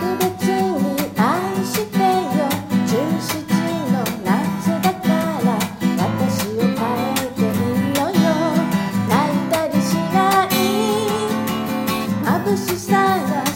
特別に愛してよ17の夏だから私を変えていいのよ泣いたりしない眩しさが